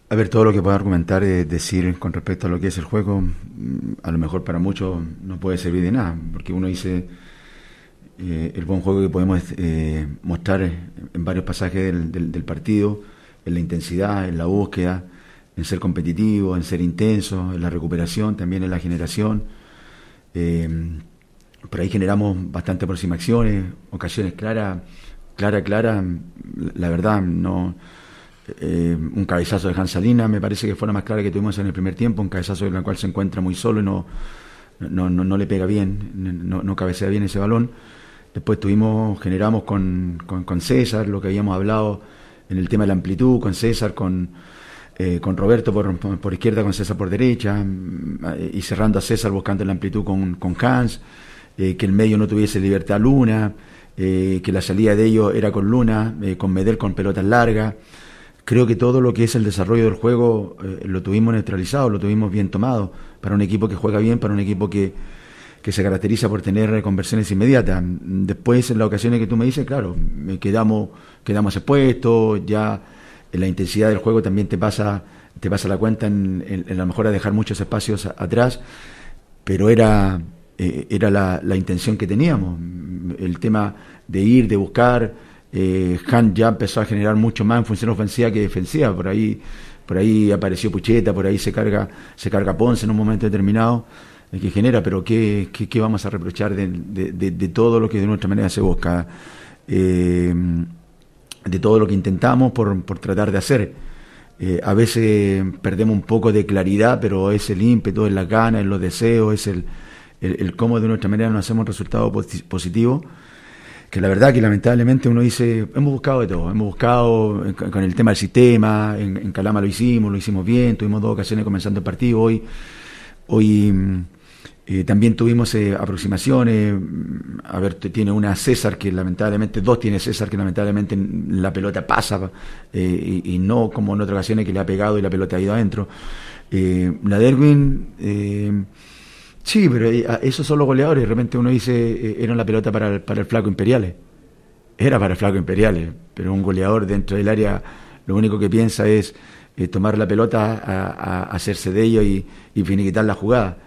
A ver, todo lo que pueda argumentar es decir con respecto a lo que es el juego, a lo mejor para muchos no puede servir de nada, porque uno dice el buen juego que podemos mostrar en varios pasajes del partido, en la intensidad, en la búsqueda, en ser competitivo, en ser intenso, en la recuperación, también en la generación. Eh, por ahí generamos bastante aproximaciones, ocasiones claras, clara, la verdad, no. Un cabezazo de Hans Salina me parece que fue la más clara que tuvimos en el primer tiempo, un cabezazo en el cual se encuentra muy solo y no le pega bien, no cabecea bien ese balón. Después generamos con César lo que habíamos hablado en el tema de la amplitud, con César, con Roberto por izquierda, con César por derecha, y cerrando a César buscando la amplitud con Hans, que el medio no tuviese libertad Luna, que la salida de ellos era con Luna, con Medel con pelotas largas. Creo que todo lo que es el desarrollo del juego lo tuvimos neutralizado, lo tuvimos bien tomado, para un equipo que juega bien, para un equipo que se caracteriza por tener conversiones inmediatas. Después, en las ocasiones que tú me dices, claro, quedamos expuestos, ya en la intensidad del juego también te pasa la cuenta en la mejora de dejar muchos espacios atrás, pero era la intención que teníamos, el tema de ir, de buscar. Han ya empezó a generar mucho más en función ofensiva que defensiva, por ahí apareció Pucheta, por ahí se carga Ponce en un momento determinado, que genera, pero ¿qué vamos a reprochar de todo lo que de nuestra manera se busca, de todo lo que intentamos por tratar de hacer? A veces perdemos un poco de claridad, pero es el ímpetu, es la gana, es los deseos, es el cómo de nuestra manera nos hacemos resultados positivos, que la verdad que lamentablemente uno dice, hemos buscado de todo, hemos buscado con el tema del sistema, en Calama lo hicimos bien, tuvimos 2 ocasiones comenzando el partido, hoy también tuvimos aproximaciones. A ver, tiene una César que lamentablemente, 2 tiene César que lamentablemente la pelota pasa, y no como en otras ocasiones que le ha pegado y la pelota ha ido adentro. La Derwin, sí, pero esos son los goleadores. De repente uno dice, era la pelota para el Flaco Imperiales. Era para el Flaco Imperiales, pero un goleador dentro del área lo único que piensa es tomar la pelota, a hacerse de ello y finiquitar la jugada.